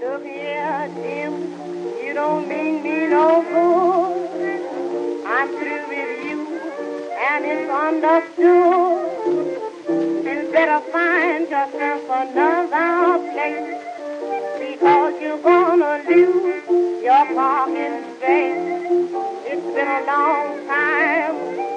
Look here, Jim, you don't mean me no good. I'm through with you, and it's understood. You better find yourself another place, because you're gonna lose your parking space. It's been a long time